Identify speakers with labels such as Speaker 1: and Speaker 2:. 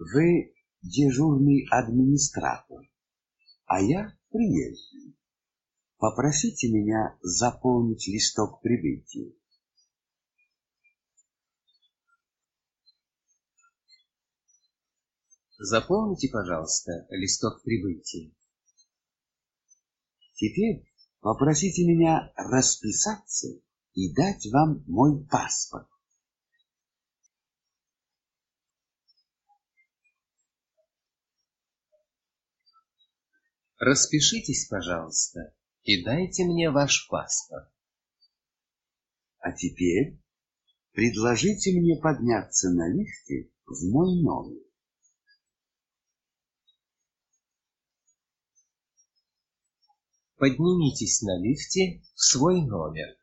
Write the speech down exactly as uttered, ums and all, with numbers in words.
Speaker 1: Вы дежурный администратор, а я приезжий. Попросите меня заполнить листок прибытия.
Speaker 2: Заполните, пожалуйста, листок прибытия.
Speaker 1: Теперь попросите меня расписаться и дать вам мой паспорт.
Speaker 2: Распишитесь, пожалуйста, и дайте мне ваш паспорт.
Speaker 1: А теперь предложите мне подняться на лифте в мой номер.
Speaker 2: Поднимитесь на лифте в свой номер.